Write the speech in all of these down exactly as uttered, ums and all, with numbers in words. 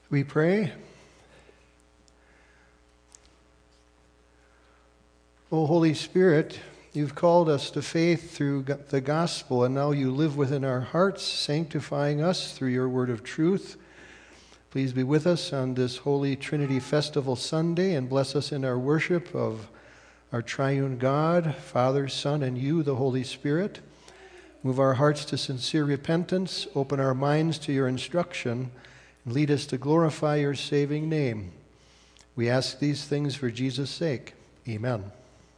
We pray. O Holy Spirit, you've called us to faith through the gospel, and now you live within our hearts, sanctifying us through your word of truth. Please be with us on this Holy Trinity Festival Sunday and bless us in our worship of our triune God, Father, Son, and you, the Holy Spirit. Move our hearts to sincere repentance, open our minds to your instruction, and lead us to glorify your saving name. We ask these things for Jesus' sake. Amen.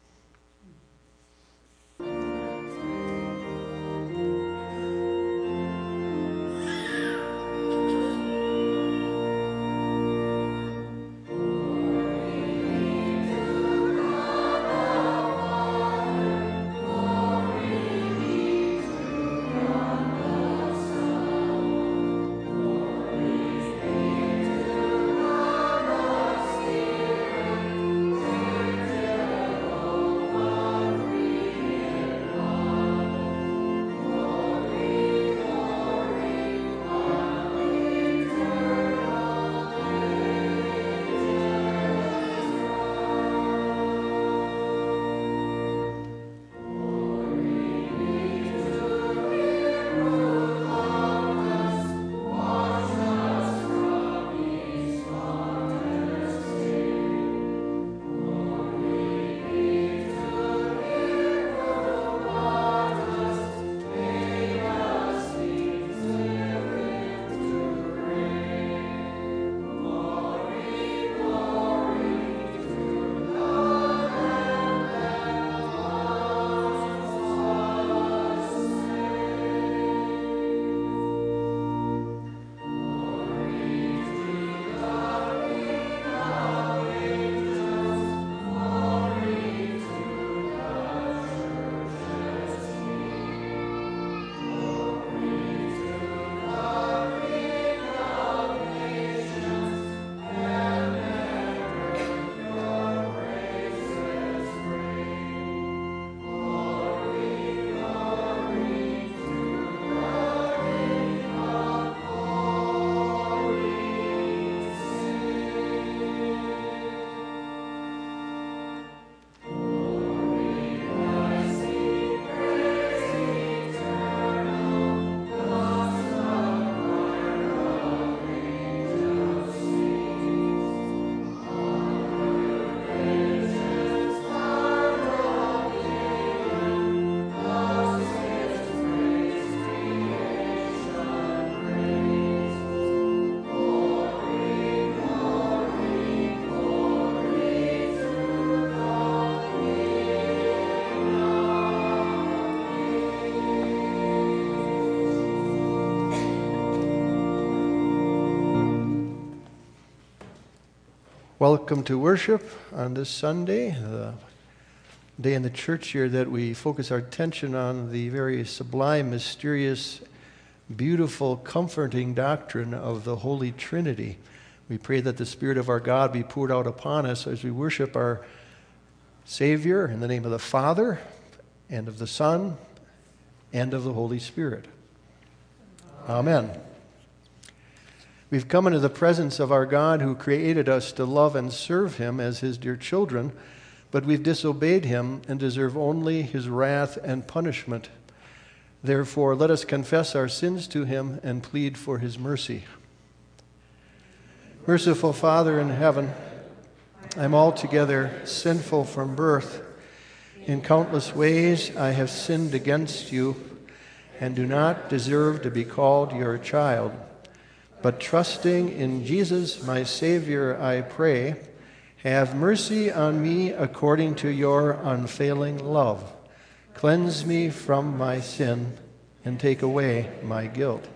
Welcome to worship on this Sunday, the day in the church year that we focus our attention on the very sublime, mysterious, beautiful, comforting doctrine of the Holy Trinity. We pray that the Spirit of our God be poured out upon us as we worship our Savior in the name of the Father, and of the Son, and of the Holy Spirit. Amen. We've come into the presence of our God who created us to love and serve him as his dear children, but we've disobeyed him and deserve only his wrath and punishment. Therefore, let us confess our sins to him and plead for his mercy. Merciful Father in heaven, I'm altogether sinful from birth. In countless ways I have sinned against you and do not deserve to be called your child. But trusting in Jesus, my Savior, I pray, have mercy on me according to your unfailing love. Cleanse me from my sin and take away my guilt.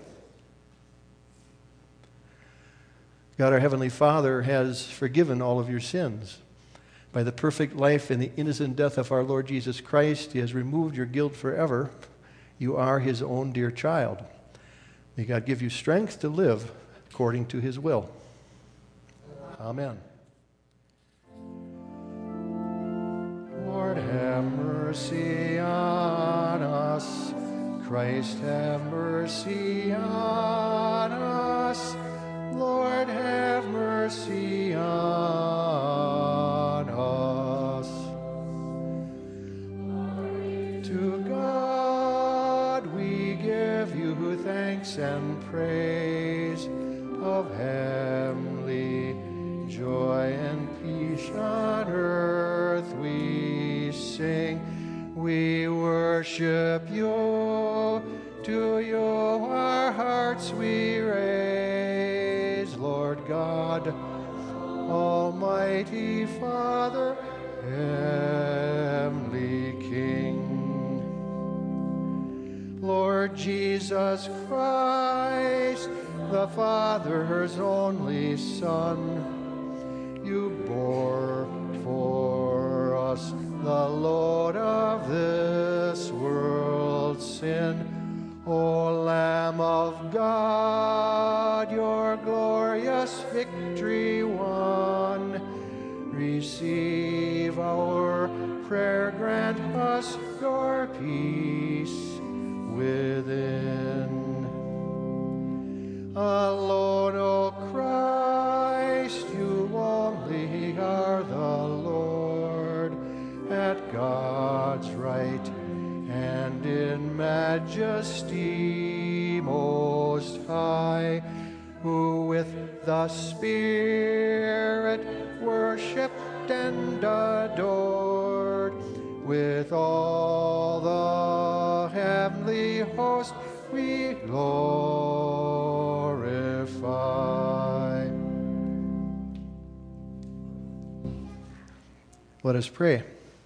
God, our Heavenly Father, has forgiven all of your sins. By the perfect life and the innocent death of our Lord Jesus Christ, he has removed your guilt forever. You are his own dear child. May God give you strength to live according to his will. Amen. Lord, have mercy on us. Christ, have mercy on us. Lord, have mercy on us. To God we give you thanks and praise, of heavenly joy and peace on earth we sing. We worship you, to you our hearts we raise, Lord God, Almighty Father, Heavenly King. Lord Jesus Christ, the Father's only Son, you bore for us the load of this world's sin. O Lamb of God, your glorious victory won, receive our prayer, grant us your peace within. Alone, O Christ, you only are the Lord, at God's right and in majesty most high, who with the Spirit worshipped and adored, with all the heavenly host we glorify. Let us pray.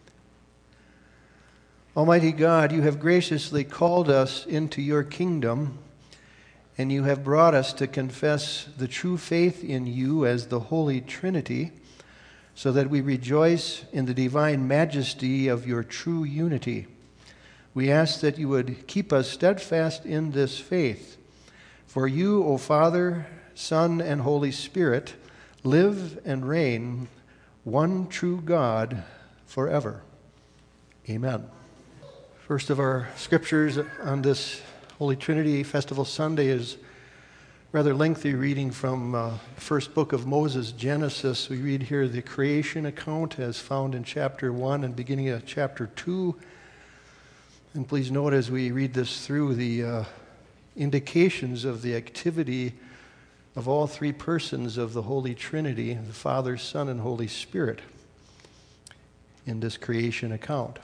Almighty God, you have graciously called us into your kingdom, and you have brought us to confess the true faith in you as the Holy Trinity, so that we rejoice in the divine majesty of your true unity. We ask that you would keep us steadfast in this faith. For you, O Father, Son, and Holy Spirit, live and reign, one true God, forever. Amen. First of our scriptures on this Holy Trinity Festival Sunday is rather lengthy reading from uh, first book of Moses, Genesis. We read here the creation account as found in chapter one and beginning of chapter two. And please note as we read this through the uh, indications of the activity of all three persons of the Holy Trinity, the Father, Son, and Holy Spirit, in this creation account.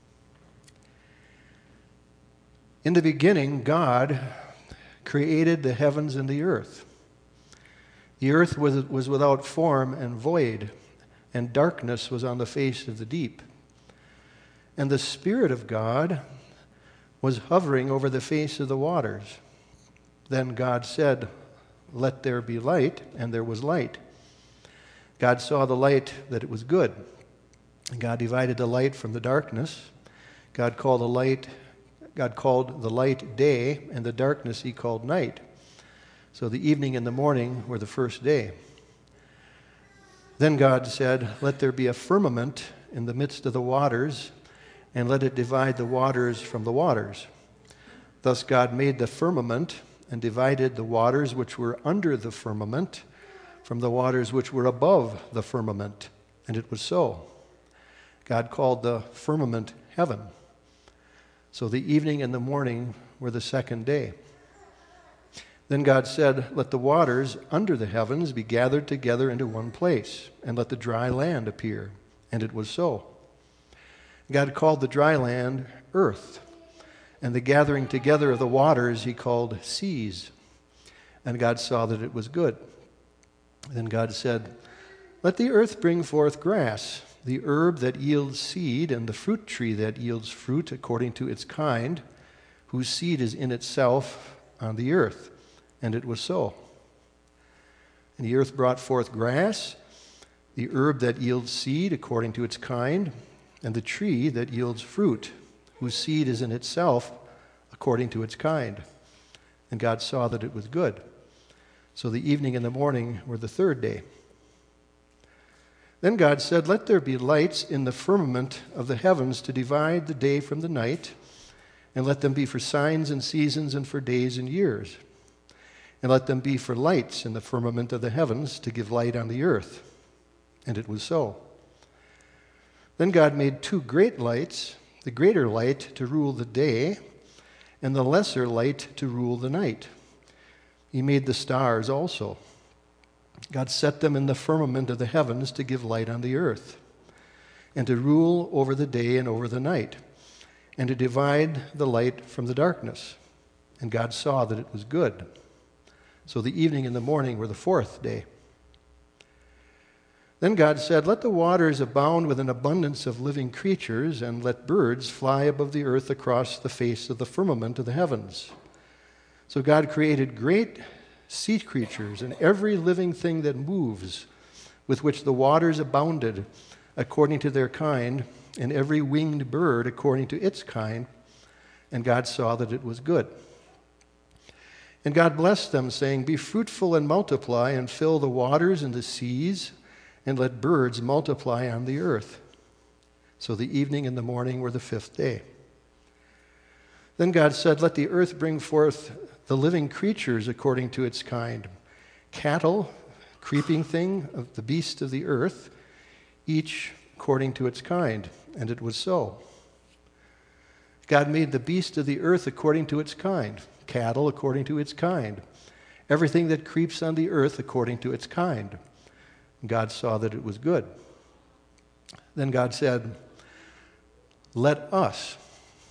In the beginning, God created the heavens and the earth. The earth was, was without form and void, and darkness was on the face of the deep. And the Spirit of God was hovering over the face of the waters. Then God said, "Let there be light," and there was light. God saw the light that it was good. And God divided the light from the darkness. God called the light God called the light day, and the darkness he called night. So the evening and the morning were the first day. Then God said, "Let there be a firmament in the midst of the waters, and let it divide the waters from the waters." Thus God made the firmament and divided the waters which were under the firmament from the waters which were above the firmament. And it was so. God called the firmament heaven. So the evening and the morning were the second day. Then God said, "Let the waters under the heavens be gathered together into one place, and let the dry land appear." And it was so. God called the dry land earth, and the gathering together of the waters he called seas. And God saw that it was good. Then God said, "Let the earth bring forth grass, the herb that yields seed, and the fruit tree that yields fruit according to its kind, whose seed is in itself on the earth." And it was so. And the earth brought forth grass, the herb that yields seed according to its kind, and the tree that yields fruit, whose seed is in itself according to its kind. And God saw that it was good. So the evening and the morning were the third day. Then God said, "Let there be lights in the firmament of the heavens to divide the day from the night, and let them be for signs and seasons and for days and years. and let them be for lights in the firmament of the heavens to give light on the earth. And it was so. Then God made two great lights, the greater light to rule the day, and the lesser light to rule the night. He made the stars also. God set them in the firmament of the heavens to give light on the earth, and to rule over the day and over the night, and to divide the light from the darkness. And God saw that it was good. So the evening and the morning were the fourth day. Then God said, "Let the waters abound with an abundance of living creatures, and let birds fly above the earth across the face of the firmament of the heavens." So God created great sea creatures and every living thing that moves, with which the waters abounded according to their kind, and every winged bird according to its kind. And God saw that it was good. And God blessed them, saying, "Be fruitful and multiply, and fill the waters and the seas, and let birds multiply on the earth." So the evening and the morning were the fifth day. Then God said, "Let the earth bring forth the living creatures according to its kind, cattle, creeping thing, of the beasts of the earth, each according to its kind." And it was so. God made the beast of the earth according to its kind, cattle according to its kind, everything that creeps on the earth according to its kind. God saw that it was good. Then God said, "Let us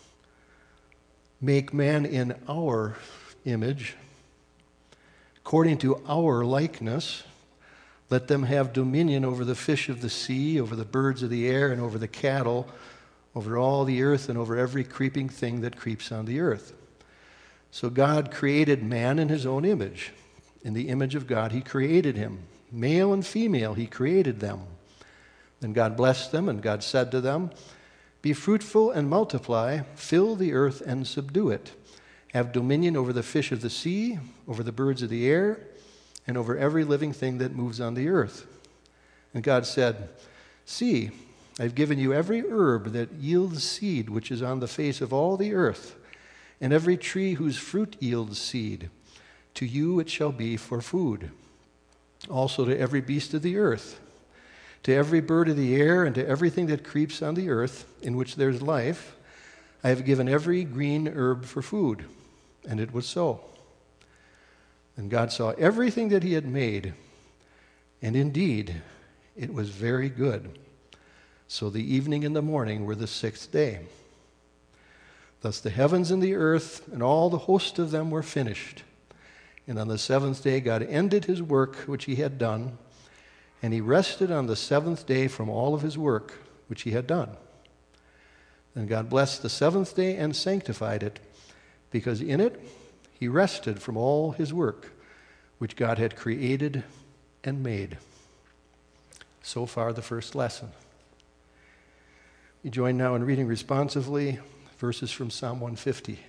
make man in our image, according to our likeness. Let them have dominion over the fish of the sea, over the birds of the air, and over the cattle, over all the earth, and over every creeping thing that creeps on the earth." So God created man in his own image. In the image of God he created him. Male and female he created them. Then God blessed them, and God said to them, "Be fruitful and multiply, fill the earth and subdue it. Have dominion over the fish of the sea, over the birds of the air, and over every living thing that moves on the earth." And God said, "See, I've given you every herb that yields seed, which is on the face of all the earth, and every tree whose fruit yields seed. To you it shall be for food. Also to every beast of the earth, to every bird of the air, and to everything that creeps on the earth, in which there's life, I have given every green herb for food." And it was so. And God saw everything that he had made, and indeed it was very good. So the evening and the morning were the sixth day. Thus the heavens and the earth and all the host of them were finished. And on the seventh day God ended his work which he had done, and he rested on the seventh day from all of his work which he had done. Then God blessed the seventh day and sanctified it, because in it he rested from all his work which God had created and made. So far, the first lesson. You join now in reading responsively verses from Psalm one fifty.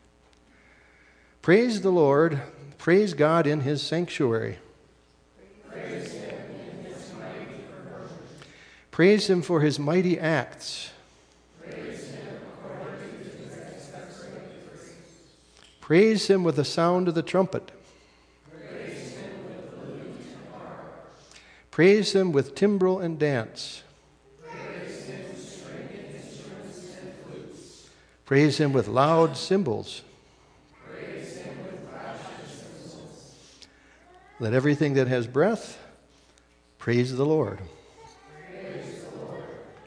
Praise the Lord, praise God in his sanctuary. Praise him in his mighty firmament. Praise him for his mighty acts. Praise him according to his excellency. Praise him with the sound of the trumpet. Praise him with the lute and harp. Praise him with timbrel and dance. Praise him with stringed instruments and flutes. Praise him with loud cymbals. Praise him with clashing cymbals. Let everything that has breath praise the Lord. Praise the Lord.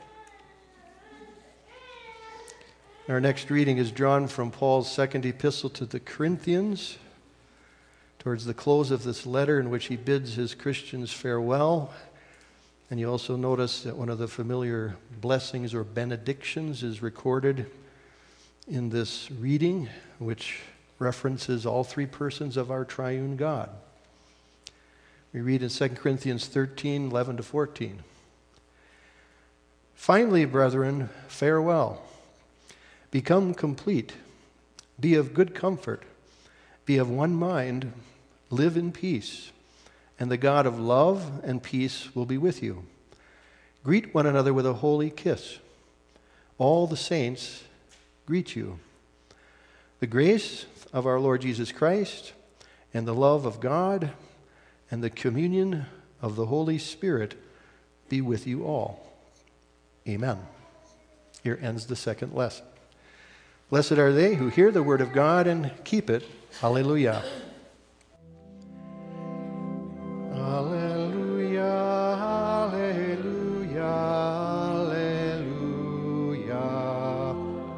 Our next reading is drawn from Paul's second epistle to the Corinthians, towards the close of this letter in which he bids his Christians farewell. And you also notice that one of the familiar blessings or benedictions is recorded in this reading, which references all three persons of our triune God. We read in Second Corinthians thirteen, eleven to fourteen. "Finally, brethren, farewell. Become complete. Be of good comfort. Be of one mind. Live in peace. And the God of love and peace will be with you. Greet one another with a holy kiss. All the saints greet you. The grace of our Lord Jesus Christ and the love of God and the communion of the Holy Spirit be with you all. Amen. Here ends the second lesson. Blessed are they who hear the word of God and keep it. Hallelujah. Hallelujah, hallelujah, hallelujah.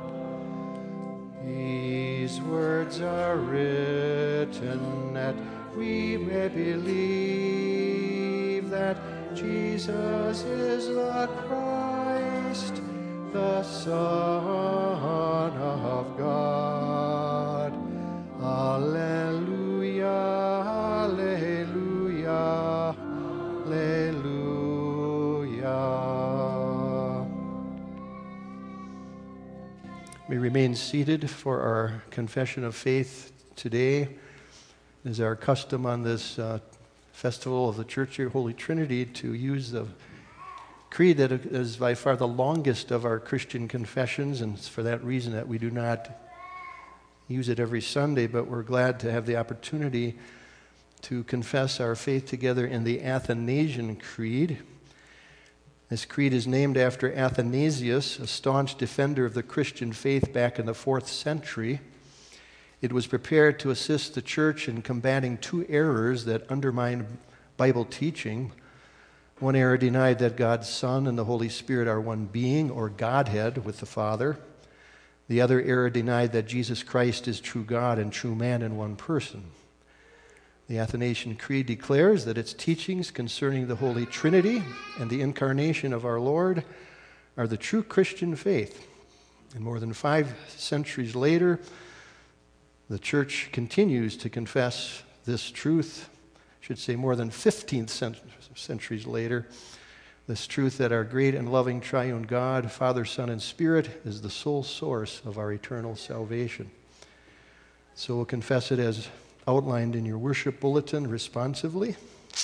These words are written that we may believe that Jesus is the Christ, the Son of God. Alleluia, alleluia, alleluia. We remain seated for our confession of faith today. It is our custom on this uh, festival of the Church here, Holy Trinity, to use the creed that is by far the longest of our Christian confessions, and it's for that reason that we do not use it every Sunday, but we're glad to have the opportunity to confess our faith together in the Athanasian Creed. This creed is named after Athanasius, a staunch defender of the Christian faith back in the fourth century. It was prepared to assist the church in combating two errors that undermine Bible teaching. One error denied that God's Son and the Holy Spirit are one being, or Godhead, with the Father. The other error denied that Jesus Christ is true God and true man in one person. The Athanasian Creed declares that its teachings concerning the Holy Trinity and the incarnation of our Lord are the true Christian faith. And more than five centuries later, the church continues to confess this truth. I should say more than fifteen centuries later, this truth that our great and loving triune God, Father, Son, and Spirit, is the sole source of our eternal salvation. So we'll confess it as outlined in your worship bulletin responsively.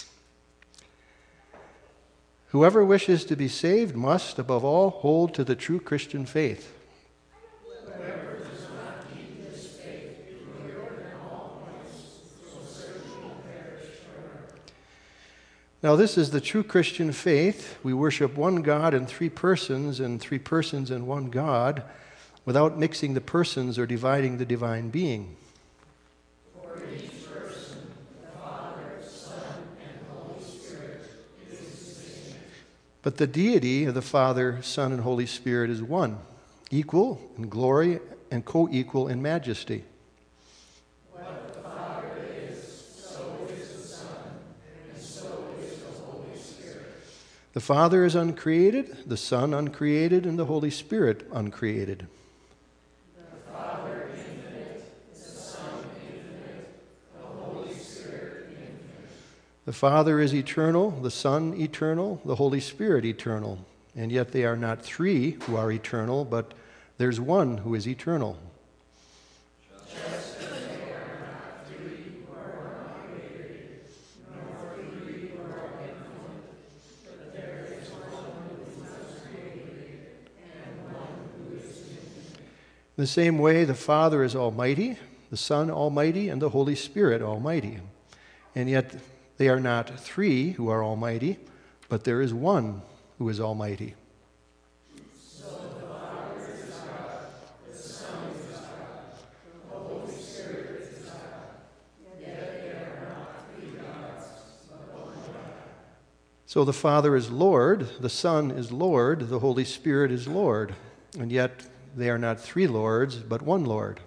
Whoever wishes to be saved must, above all, hold to the true Christian faith. Whoever does not keep this faith, pure in all points, will certainly perish forever. Now, this is the true Christian faith. We worship one God in three persons, and three persons in one God, without mixing the persons or dividing the divine being. For each person, the Father, Son, and Holy Spirit is distinct. But the deity of the Father, Son, and Holy Spirit is one, equal in glory and co-equal in majesty. What the Father is, so is the Son, and so is the Holy Spirit. The Father is uncreated, the Son uncreated, and the Holy Spirit uncreated. The Father infinite, the Son infinite, the Holy Spirit infinite. The Father is eternal, the Son eternal, the Holy Spirit eternal. And yet they are not three who are eternal, but there's one who is eternal. Just as they are not three who are uncreated, nor three who are infinite, but there is one who is uncreated, and one who is infinite. In the same way, the Father is almighty, the Son almighty, and the Holy Spirit almighty. And yet they are not three who are almighty, but there is one who is almighty. So the Father is God, the Son is God, the Holy Spirit is God. Yet they are not three gods, but one God. So the Father is Lord, the Son is Lord, the Holy Spirit is Lord. And yet they are not three Lords, but one Lord.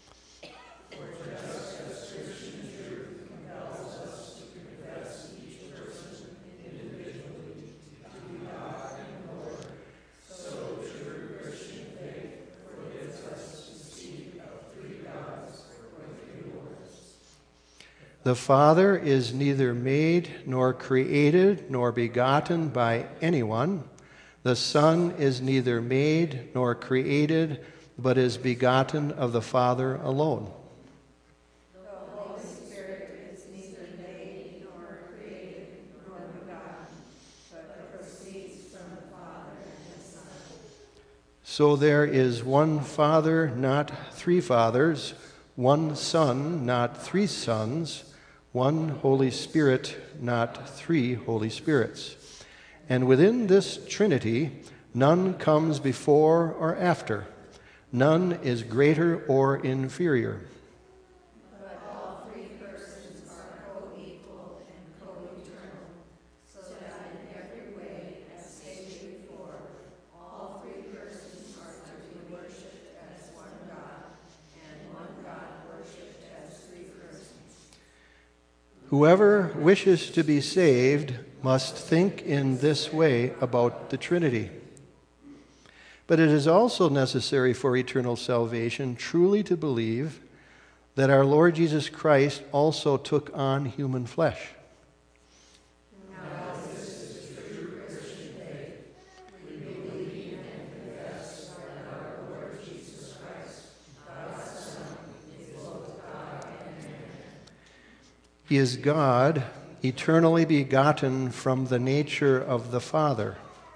The Father is neither made nor created nor begotten by anyone. The Son is neither made nor created, but is begotten of the Father alone. The Holy Spirit is neither made nor created nor begotten, but proceeds from the Father and the Son. So there is one Father, not three fathers, one Son, not three sons, one Holy Spirit, not three Holy Spirits. And within this Trinity, none comes before or after. None is greater or inferior. But all three persons are co-equal and co-eternal, so that in every way, as stated before, all three persons are to be worshipped as one God, and one God worshipped as three persons. Whoever wishes to be saved must think in this way about the Trinity. But it is also necessary for eternal salvation truly to believe that our Lord Jesus Christ also took on human flesh. Now this is the true Christian faith. We believe and confess that our Lord Jesus Christ, God's Son, is both God and man. He is God, eternally begotten from the nature of the Father.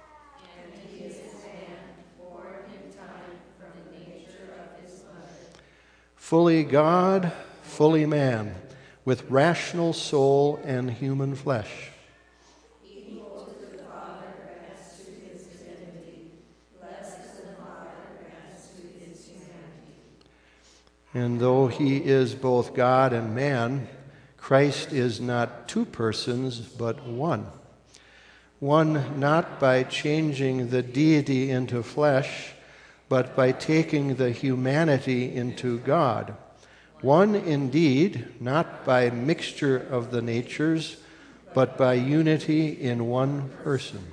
Fully God, fully man, with rational soul and human flesh. Equal to the Father as to his divinity, less than the Father as to his humanity. And though he is both God and man, Christ is not two persons, but one. One not by changing the deity into flesh, but by taking the humanity into God. One indeed, not by mixture of the natures, but by unity in one person.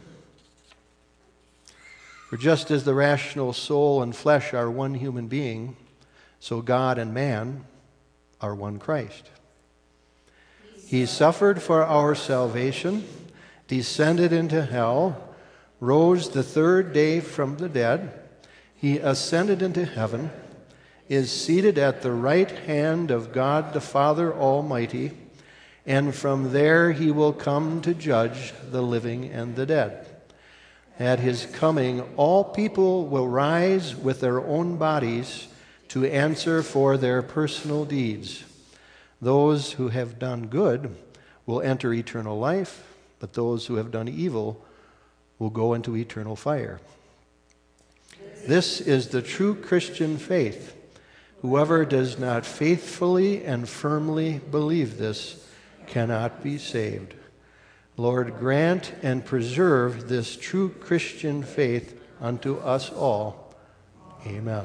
For just as the rational soul and flesh are one human being, so God and man are one Christ. He suffered for our salvation, descended into hell, rose the third day from the dead. He ascended into heaven, is seated at the right hand of God the Father Almighty, and from there he will come to judge the living and the dead. At his coming, all people will rise with their own bodies to answer for their personal deeds. Those who have done good will enter eternal life, but those who have done evil will go into eternal fire. This is the true Christian faith. Whoever does not faithfully and firmly believe this cannot be saved. Lord, grant and preserve this true Christian faith unto us all. Amen.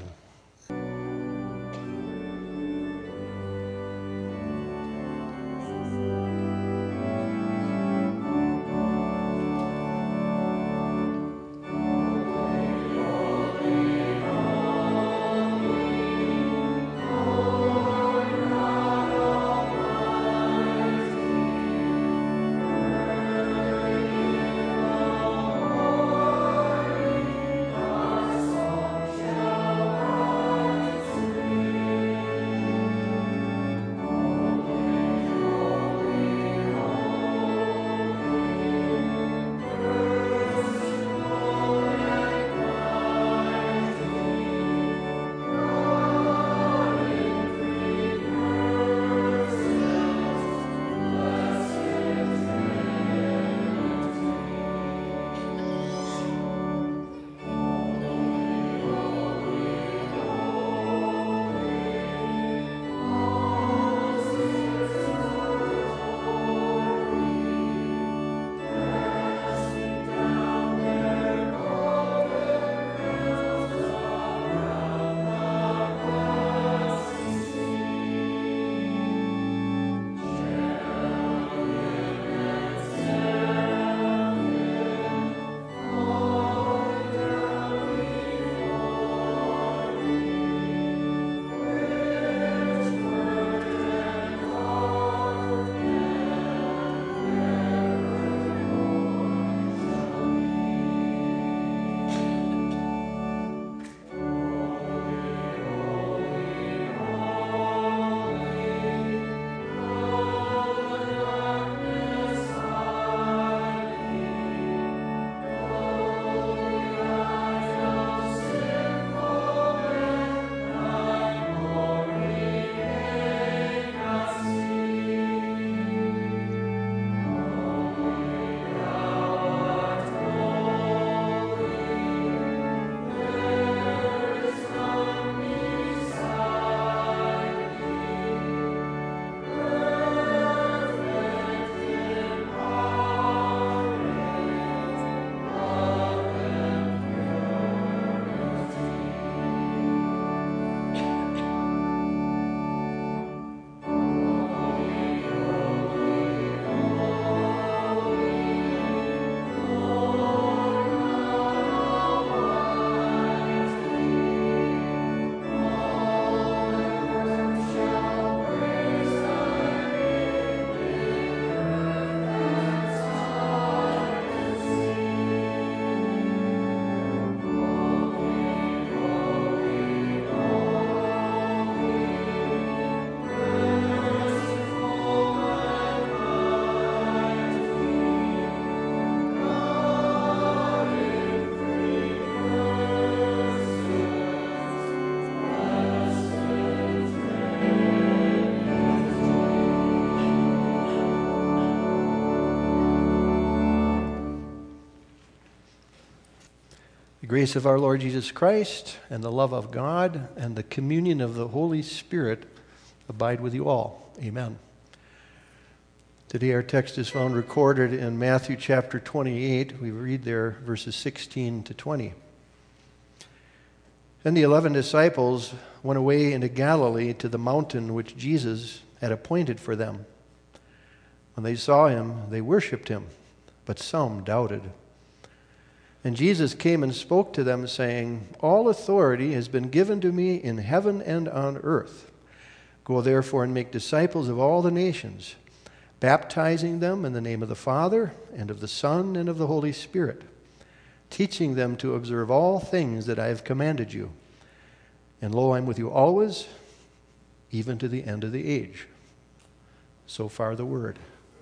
The grace of our Lord Jesus Christ and the love of God and the communion of the Holy Spirit abide with you all. Amen. Today our text is found recorded in Matthew chapter twenty-eight. We read there verses sixteen to twenty. Then the eleven disciples went away into Galilee to the mountain which Jesus had appointed for them. When they saw him, they worshipped him, but some doubted. And Jesus came and spoke to them, saying, "All authority has been given to me in heaven and on earth. Go therefore and make disciples of all the nations, baptizing them in the name of the Father, and of the Son, and of the Holy Spirit, teaching them to observe all things that I have commanded you. And lo, I'm with you always, even to the end of the age." So far the word.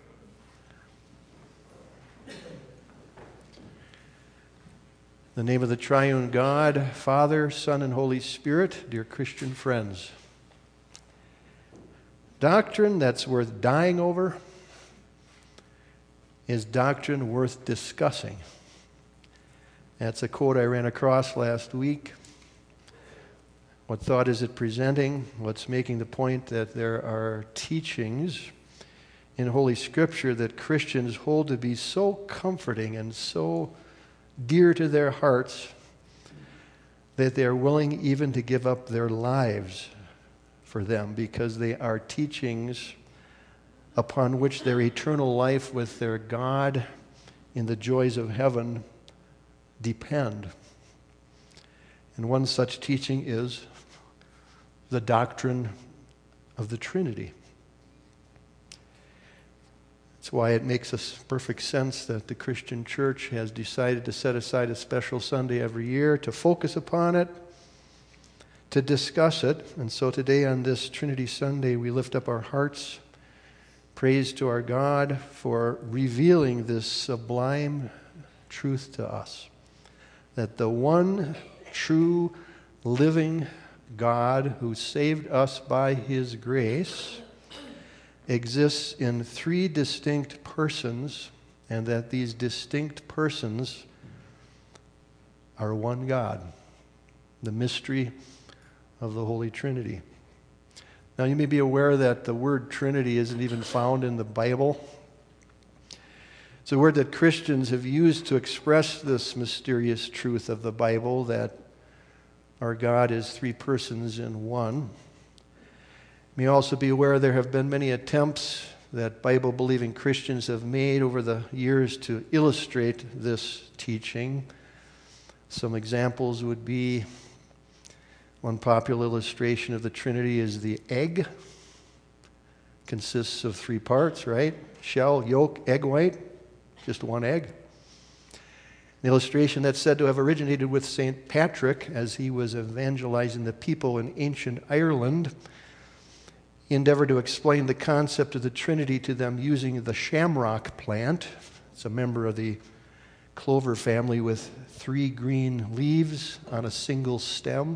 In the name of the triune God, Father, Son, and Holy Spirit, dear Christian friends, doctrine that's worth dying over is doctrine worth discussing. That's a quote I ran across last week. What thought is it presenting? What's making the point that there are teachings in Holy Scripture that Christians hold to be so comforting and so dear to their hearts that they are willing even to give up their lives for them, because they are teachings upon which their eternal life with their God in the joys of heaven depend. And one such teaching is the doctrine of the Trinity. That's why it makes us perfect sense that the Christian church has decided to set aside a special Sunday every year to focus upon it, to discuss it. And so today on this Trinity Sunday, we lift up our hearts, praise to our God for revealing this sublime truth to us, that the one true living God who saved us by his grace exists in three distinct persons, and that these distinct persons are one God, the mystery of the Holy Trinity. Now, you may be aware that the word Trinity isn't even found in the Bible. It's a word that Christians have used to express this mysterious truth of the Bible, that our God is three persons in one. You may also be aware there have been many attempts that Bible-believing Christians have made over the years to illustrate this teaching. Some examples would be, one popular illustration of the Trinity is the egg. Consists of three parts, right? Shell, yolk, egg white. Just one egg. An illustration that's said to have originated with Saint Patrick as he was evangelizing the people in ancient Ireland. He endeavored to explain the concept of the Trinity to them using the shamrock plant. It's a member of the clover family with three green leaves on a single stem.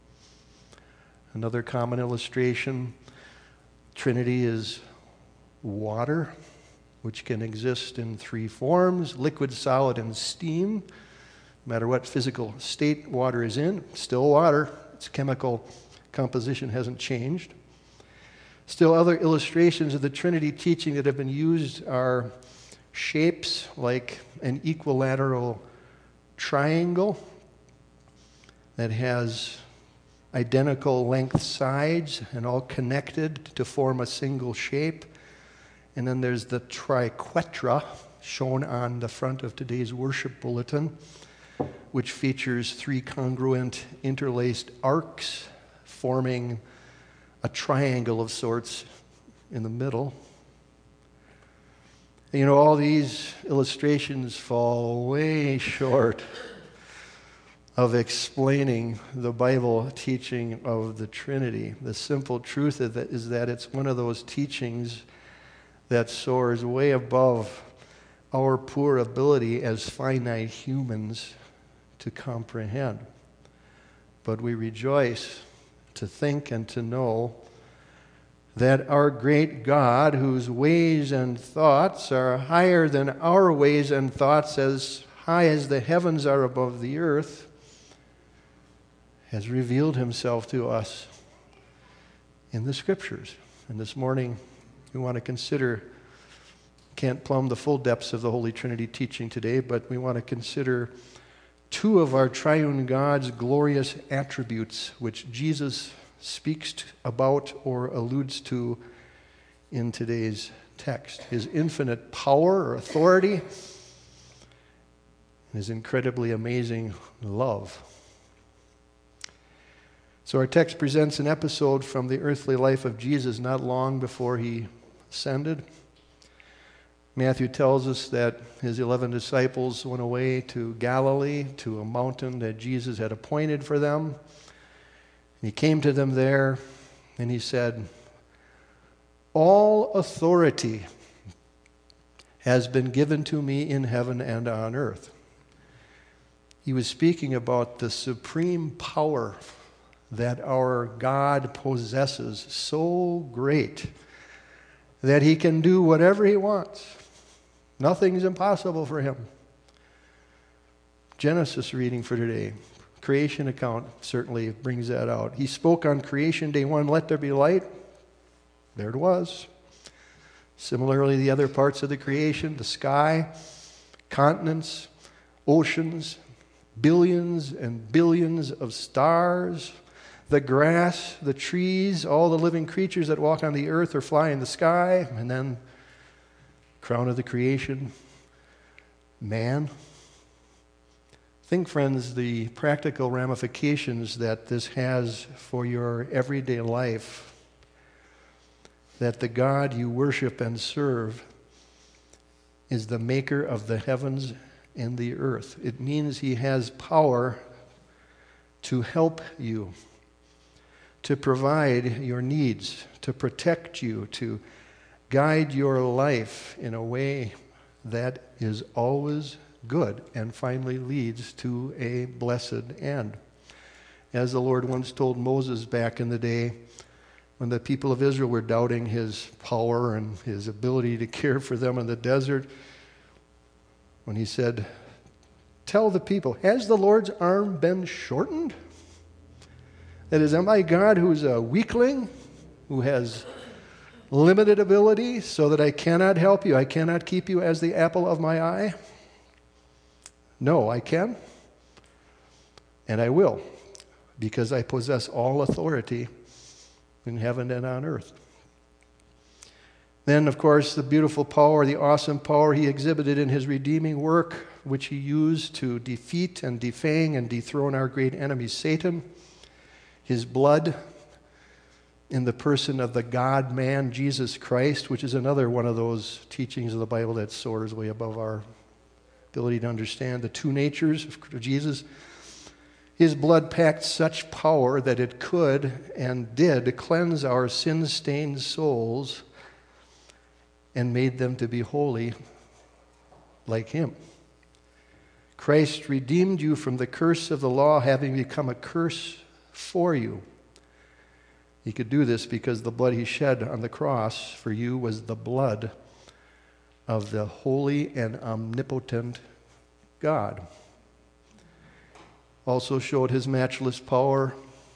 Another common illustration, Trinity is water, which can exist in three forms: liquid, solid, and steam. No matter what physical state water is in, still water. Its chemical composition hasn't changed. Still, other illustrations of the Trinity teaching that have been used are shapes like an equilateral triangle that has identical length sides and all connected to form a single shape. And then there's the triquetra, shown on the front of today's worship bulletin, which features three congruent interlaced arcs forming a triangle of sorts in the middle. And you know, all these illustrations fall way short of explaining the Bible teaching of the Trinity. The simple truth of that is that it's one of those teachings that soars way above our poor ability as finite humans to comprehend. But we rejoice to think and to know that our great God, whose ways and thoughts are higher than our ways and thoughts, as high as the heavens are above the earth, has revealed himself to us in the Scriptures. And this morning, we want to consider, can't plumb the full depths of the Holy Trinity teaching today, but we want to consider two of our triune God's glorious attributes, which Jesus speaks to, about or alludes to in today's text. His infinite power or authority, and his incredibly amazing love. So our text presents an episode from the earthly life of Jesus not long before he ascended. Matthew tells us that his eleven disciples went away to Galilee, to a mountain that Jesus had appointed for them. He came to them there, and he said, "All authority has been given to me in heaven and on earth." He was speaking about the supreme power that our God possesses, so great that he can do whatever he wants. Nothing's impossible for him. Genesis reading for today. Creation account certainly brings that out. He spoke on creation day one, "Let there be light." There it was. Similarly, the other parts of the creation, the sky, continents, oceans, billions and billions of stars, the grass, the trees, all the living creatures that walk on the earth or fly in the sky, and then crown of the creation, man. Think, friends, the practical ramifications that this has for your everyday life, that the God you worship and serve is the maker of the heavens and the earth. It means he has power to help you, to provide your needs, to protect you, to guide your life in a way that is always good and finally leads to a blessed end. As the Lord once told Moses back in the day when the people of Israel were doubting his power and his ability to care for them in the desert, when he said, "Tell the people, has the Lord's arm been shortened? That is, am I God who's a weakling, who has limited ability so that I cannot help you, I cannot keep you as the apple of my eye? No, I can, and I will, because I possess all authority in heaven and on earth." Then, of course, the beautiful power, the awesome power he exhibited in his redeeming work, which he used to defeat and defang and dethrone our great enemy, Satan. His blood in the person of the God-man, Jesus Christ, which is another one of those teachings of the Bible that soars way above our ability to understand the two natures of Jesus. His blood packed such power that it could and did cleanse our sin-stained souls and made them to be holy like him. Christ redeemed you from the curse of the law, having become a curse for you. He could do this because the blood he shed on the cross for you was the blood of the holy and omnipotent God. Also showed his matchless power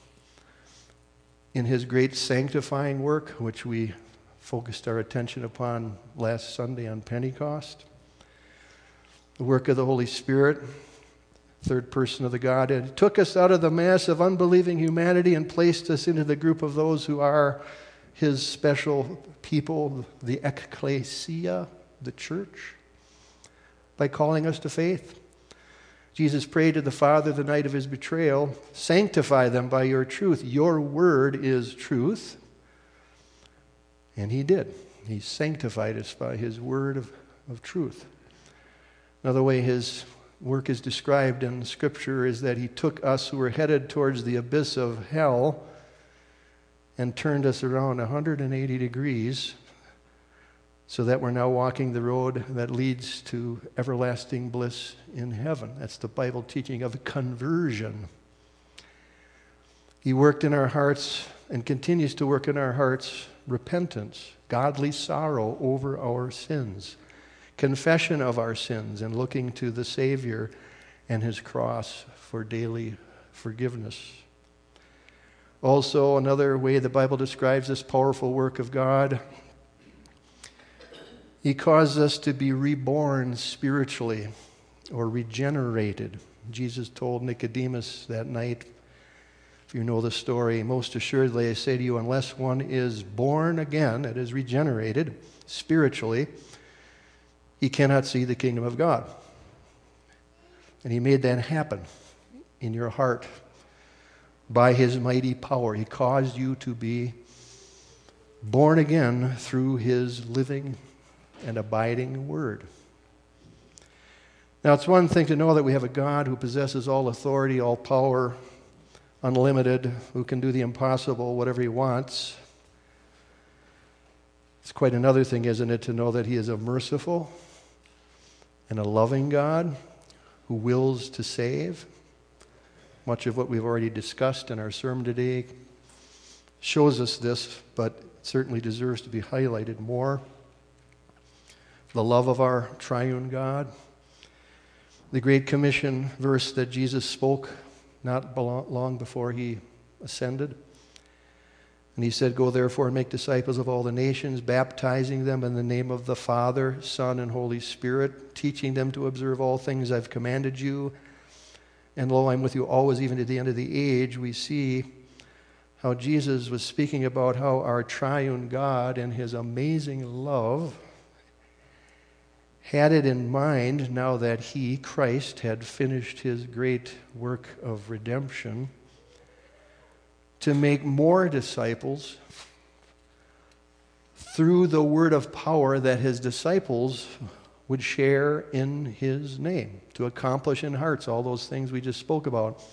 in his great sanctifying work, which we focused our attention upon last Sunday on Pentecost. The work of the Holy Spirit, third person of the Godhead, took us out of the mass of unbelieving humanity and placed us into the group of those who are his special people, the ecclesia, the church, by calling us to faith. Jesus prayed to the Father the night of his betrayal, "Sanctify them by your truth. Your word is truth." And he did. He sanctified us by his word of, of truth. Another way his work is described in Scripture is that he took us who were headed towards the abyss of hell and turned us around one hundred eighty degrees so that we're now walking the road that leads to everlasting bliss in heaven. That's the Bible teaching of conversion. He worked in our hearts and continues to work in our hearts repentance, godly sorrow over our sins, confession of our sins, and looking to the Savior and his cross for daily forgiveness. Also, another way the Bible describes this powerful work of God, He caused us to be reborn spiritually or regenerated. Jesus told Nicodemus that night, if you know the story, most assuredly I say to you, unless one is born again, that is regenerated spiritually, he cannot see the kingdom of God. And He made that happen in your heart by His mighty power. He caused you to be born again through His living and abiding word. Now, it's one thing to know that we have a God who possesses all authority, all power, unlimited, who can do the impossible, whatever He wants. It's quite another thing, isn't it, to know that He is a merciful and a loving God who wills to save. Much of what we've already discussed in our sermon today shows us this, but it certainly deserves to be highlighted more. The love of our triune God. The Great Commission verse that Jesus spoke not long before He ascended. And He said, "Go therefore and make disciples of all the nations, baptizing them in the name of the Father, Son, and Holy Spirit, teaching them to observe all things I've commanded you. And lo, I'm with you always, even to the end of the age." We see how Jesus was speaking about how our triune God and His amazing love had it in mind, now that He, Christ, had finished His great work of redemption, to make more disciples through the word of power that His disciples would share in His name, to accomplish in hearts all those things we just spoke about.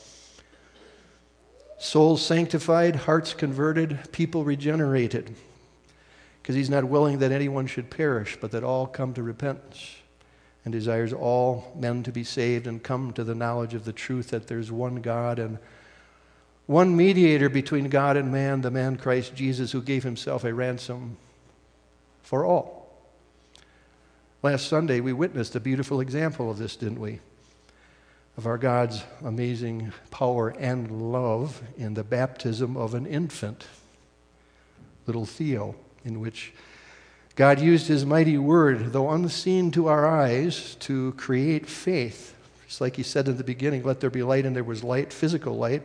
Souls sanctified, hearts converted, people regenerated. Because He's not willing that anyone should perish, but that all come to repentance, and desires all men to be saved and come to the knowledge of the truth that there's one God and one mediator between God and man, the man Christ Jesus, who gave Himself a ransom for all. Last Sunday, we witnessed a beautiful example of this, didn't we? Of our God's amazing power and love in the baptism of an infant, little Theo, in which God used His mighty word, though unseen to our eyes, to create faith. Just like He said in the beginning, let there be light, and there was light, physical light.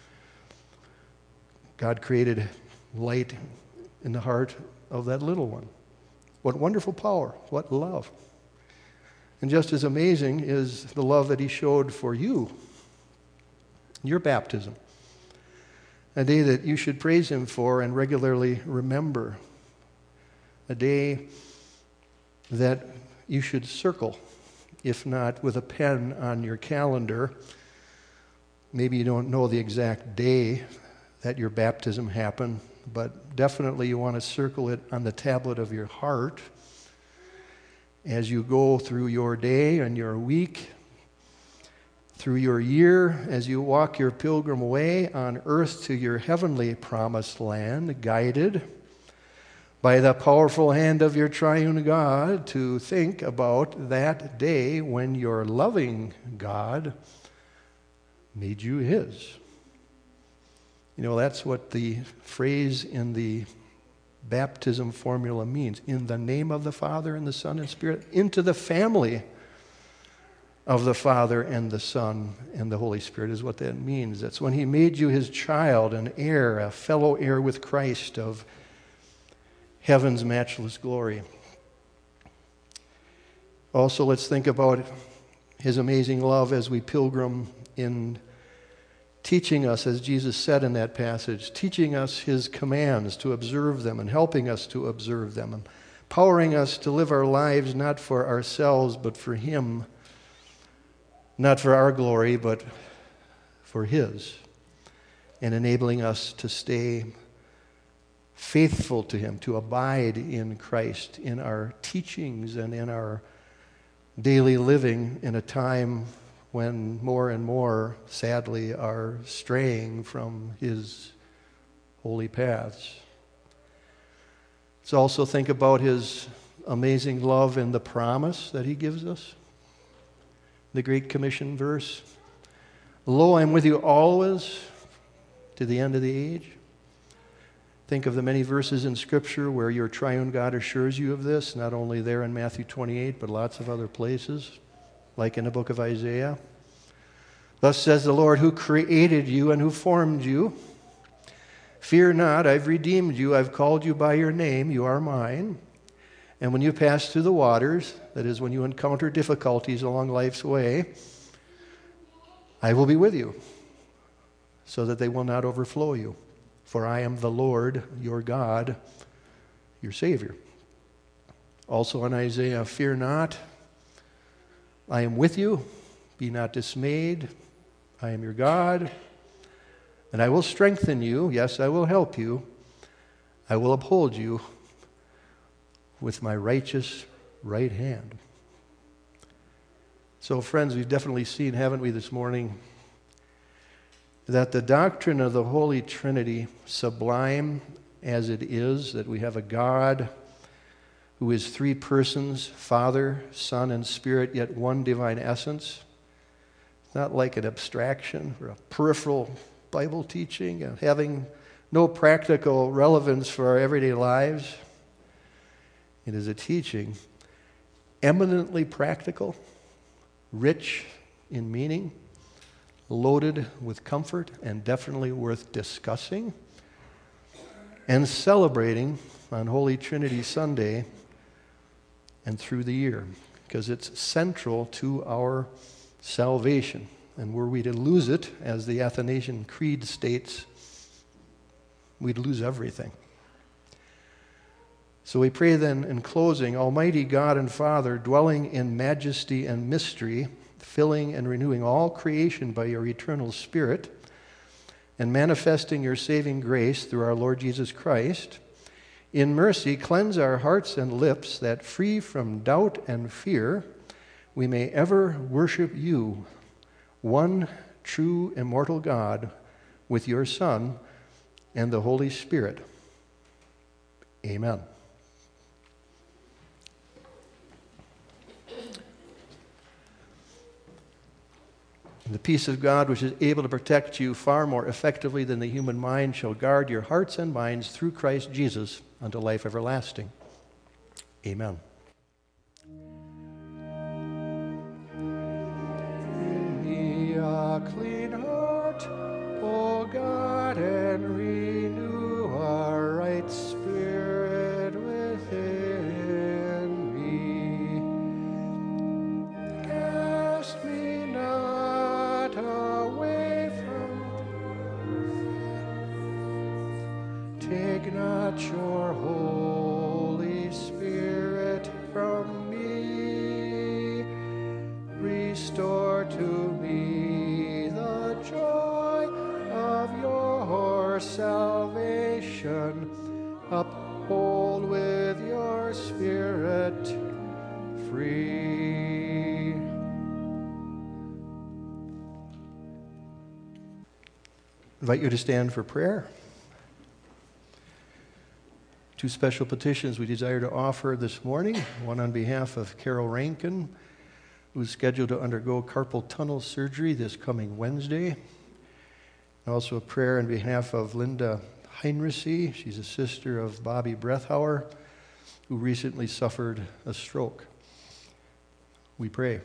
God created light in the heart of that little one. What wonderful power, what love. And just as amazing is the love that He showed for you, your baptism. A day that you should praise Him for and regularly remember. A day that you should circle, if not with a pen on your calendar. Maybe you don't know the exact day that your baptism happened, but definitely you want to circle it on the tablet of your heart as you go through your day and your week, through your year, as you walk your pilgrim way on earth to your heavenly promised land, guided by the powerful hand of your triune God, to think about that day when your loving God made you His. You know, that's what the phrase in the baptism formula means. In the name of the Father and the Son and Spirit, into the family of the Father and the Son and the Holy Spirit is what that means. That's when He made you His child, an heir, a fellow heir with Christ of heaven's matchless glory. Also, let's think about His amazing love as we pilgrim in teaching us, as Jesus said in that passage, teaching us His commands to observe them and helping us to observe them, empowering us to live our lives not for ourselves but for Him, not for our glory but for His, and enabling us to stay faithful to Him, to abide in Christ in our teachings and in our daily living in a time when more and more, sadly, are straying from His holy paths. Let's also think about His amazing love and the promise that He gives us. The Great Commission verse, "Lo, I'm with you always to the end of the age? Think of the many verses in Scripture where your triune God assures you of this, not only there in Matthew twenty-eight, but lots of other places, like in the book of Isaiah. Thus says the Lord, who created you and who formed you. Fear not, I've redeemed you, I've called you by your name, you are mine. And when you pass through the waters, that is, when you encounter difficulties along life's way, I will be with you, so that they will not overflow you. For I am the Lord, your God, your Savior. Also in Isaiah, fear not, I am with you, be not dismayed, I am your God, and I will strengthen you, yes, I will help you, I will uphold you with my righteous right hand. So friends, we've definitely seen, haven't we, this morning, that the doctrine of the Holy Trinity, sublime as it is, that we have a God who is three persons, Father, Son, and Spirit, yet one divine essence, not like an abstraction or a peripheral Bible teaching, and having no practical relevance for our everyday lives. It is a teaching eminently practical, rich in meaning, loaded with comfort, and definitely worth discussing and celebrating on Holy Trinity Sunday and through the year, because it's central to our salvation. And were we to lose it, as the Athanasian Creed states, we'd lose everything. So we pray then in closing, Almighty God and Father, dwelling in majesty and mystery, filling and renewing all creation by your eternal Spirit, and manifesting your saving grace through our Lord Jesus Christ, in mercy cleanse our hearts and lips, that free from doubt and fear, we may ever worship you, one true immortal God, with your Son and the Holy Spirit. Amen. And the peace of God, which is able to protect you far more effectively than the human mind, shall guard your hearts and minds through Christ Jesus unto life everlasting. Amen. Give me a clean heart, O God, and renew a right spirit within me. Cast me not away from, take not your Holy Spirit from me. Restore to me the joy of your salvation. Uphold with your Spirit free. I invite you to stand for prayer. Two special petitions we desire to offer this morning. One on behalf of Carol Rankin, who's scheduled to undergo carpal tunnel surgery this coming Wednesday. And also a prayer on behalf of Linda Heinrichsey. She's a sister of Bobby Brethauer, who recently suffered a stroke. We pray.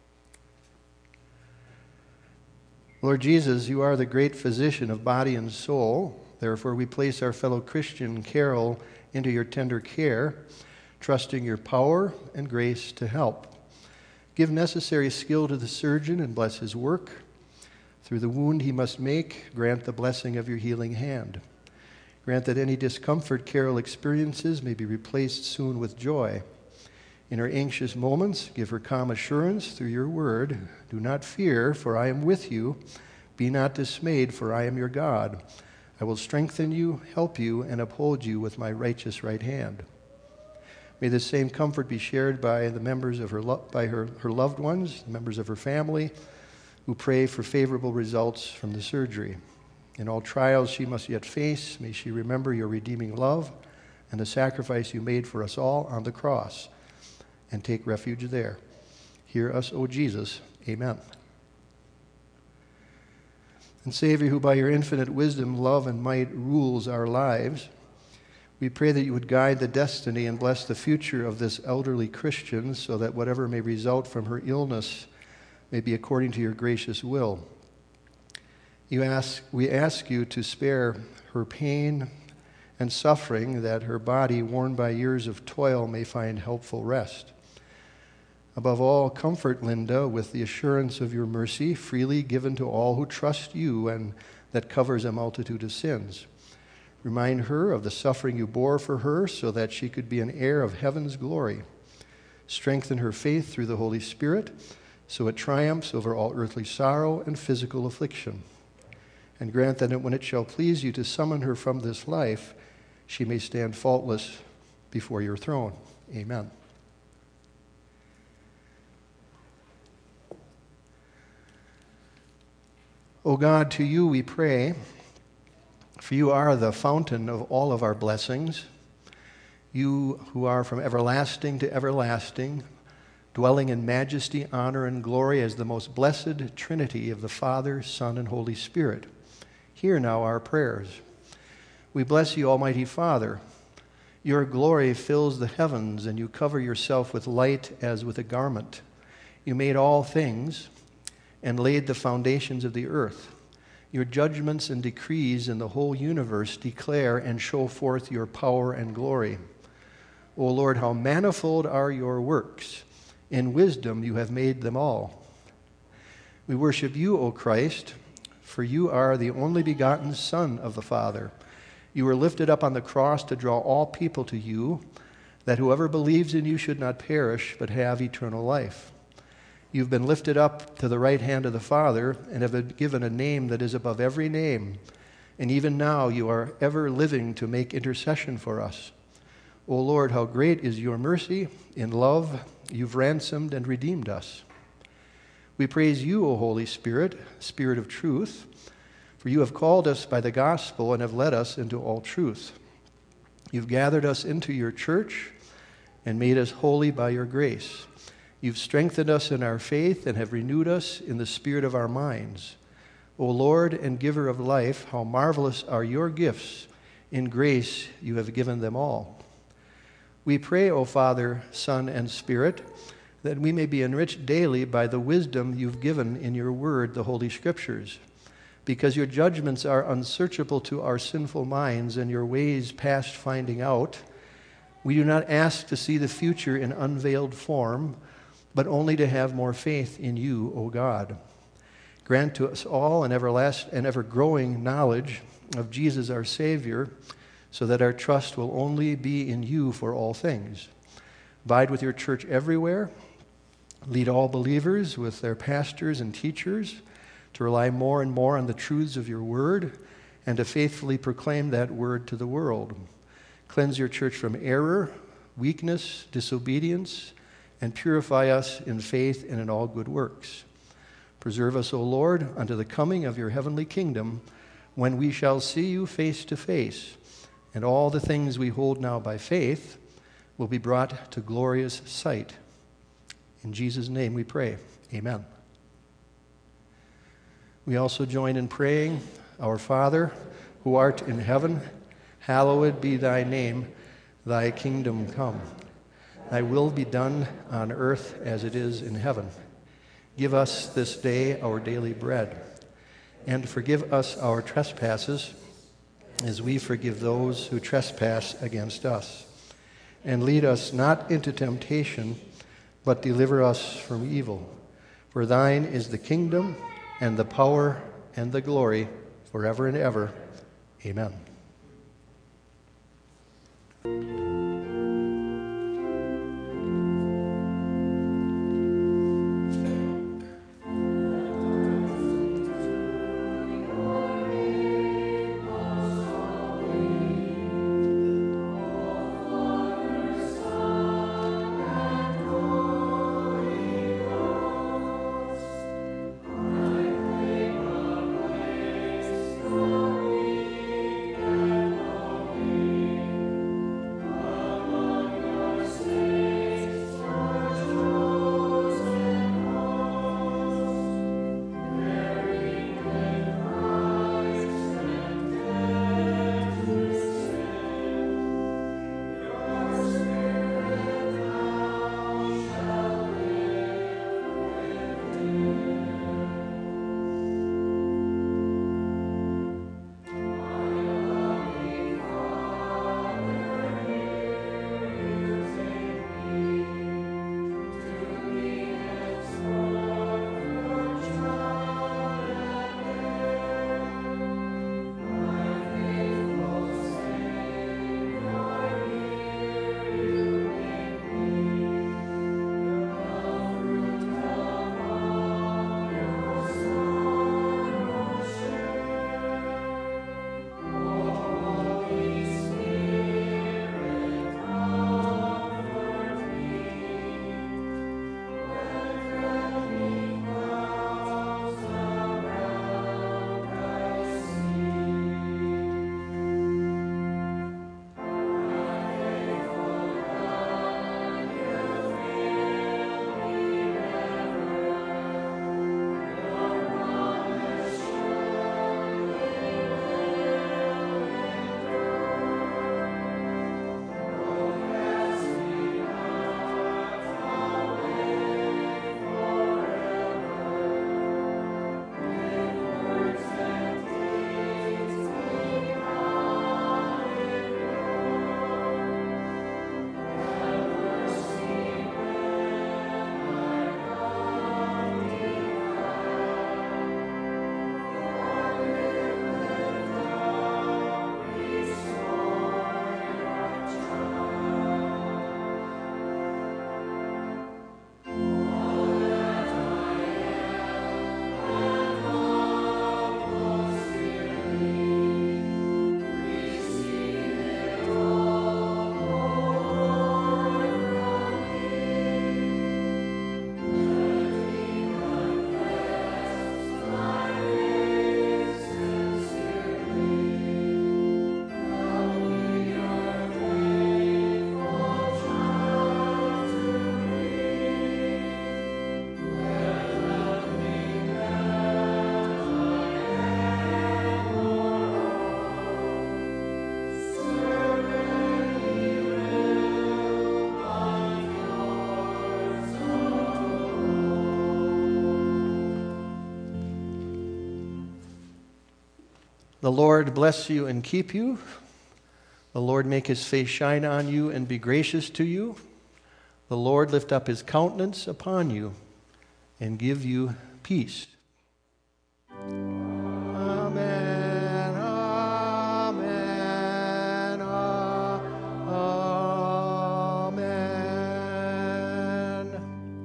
Lord Jesus, you are the great physician of body and soul. Therefore, we place our fellow Christian Carol into your tender care, trusting your power and grace to help. Give necessary skill to the surgeon and bless his work. Through the wound he must make, grant the blessing of your healing hand. Grant that any discomfort Carol experiences may be replaced soon with joy. In her anxious moments, give her calm assurance through your word. Do not fear, for I am with you. Be not dismayed, for I am your God. I will strengthen you, help you, and uphold you with my righteous right hand. May the same comfort be shared by the members of her lo- by her, her loved ones, members of her family, who pray for favorable results from the surgery. In all trials she must yet face, may she remember your redeeming love and the sacrifice you made for us all on the cross, and take refuge there. Hear us, O Jesus. Amen. And Savior, who by your infinite wisdom, love, and might rules our lives, we pray that you would guide the destiny and bless the future of this elderly Christian so that whatever may result from her illness may be according to your gracious will. You ask, we ask you to spare her pain and suffering, that her body, worn by years of toil, may find helpful rest. Above all, comfort Linda with the assurance of your mercy, freely given to all who trust you, and that covers a multitude of sins. Remind her of the suffering you bore for her so that she could be an heir of heaven's glory. Strengthen her faith through the Holy Spirit so it triumphs over all earthly sorrow and physical affliction. And grant that when it shall please you to summon her from this life, she may stand faultless before your throne. Amen. O God, to you we pray, for you are the fountain of all of our blessings. You who are from everlasting to everlasting, dwelling in majesty, honor, and glory as the most blessed Trinity of the Father, Son, and Holy Spirit. Hear now our prayers. We bless you, Almighty Father. Your glory fills the heavens, and you cover yourself with light as with a garment. You made all things and laid the foundations of the earth. Your judgments and decrees in the whole universe declare and show forth your power and glory. O Lord, how manifold are your works. In wisdom you have made them all. We worship you, O Christ, for you are the only begotten Son of the Father. You were lifted up on the cross to draw all people to you, that whoever believes in you should not perish, but have eternal life. You've been lifted up to the right hand of the Father and have been given a name that is above every name. And even now you are ever living to make intercession for us. O Lord, how great is your mercy. In love, you've ransomed and redeemed us. We praise you, O Holy Spirit, Spirit of truth, for you have called us by the gospel and have led us into all truth. You've gathered us into your church and made us holy by your grace. You've strengthened us in our faith and have renewed us in the spirit of our minds. O Lord and giver of life, how marvelous are your gifts. In grace you have given them all. We pray, O Father, Son, and Spirit, that we may be enriched daily by the wisdom you've given in your word, the Holy Scriptures. Because your judgments are unsearchable to our sinful minds and your ways past finding out, we do not ask to see the future in unveiled form, but only to have more faith in you, O God. Grant to us all an everlasting and ever-growing knowledge of Jesus our Savior, so that our trust will only be in you for all things. Abide with your church everywhere. Lead all believers with their pastors and teachers to rely more and more on the truths of your word and to faithfully proclaim that word to the world. Cleanse your church from error, weakness, disobedience, and purify us in faith and in all good works. Preserve us, O Lord, unto the coming of your heavenly kingdom, when we shall see you face to face, and all the things we hold now by faith will be brought to glorious sight. In Jesus' name we pray. Amen. We also join in praying, Our Father, who art in heaven, hallowed be thy name. Thy kingdom come. Thy will be done on earth as it is in heaven. Give us this day our daily bread, and forgive us our trespasses, as we forgive those who trespass against us. And lead us not into temptation, but deliver us from evil. For thine is the kingdom, and the power, and the glory, forever and ever. Amen. The Lord bless you and keep you. The Lord make his face shine on you and be gracious to you. The Lord lift up his countenance upon you and give you peace. Amen. Amen. Amen.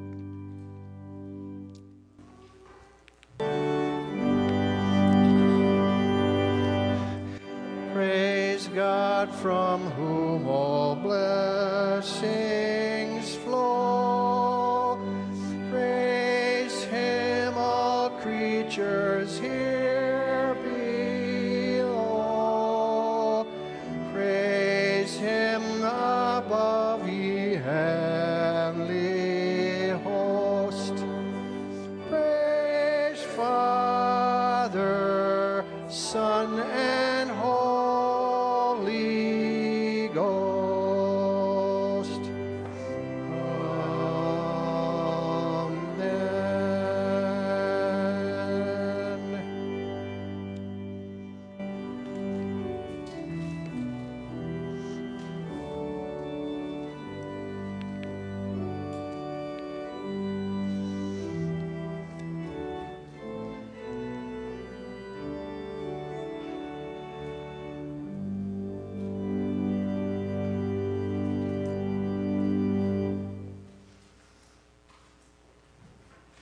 Praise God, from whom all blessings flow. Praise him, all creatures here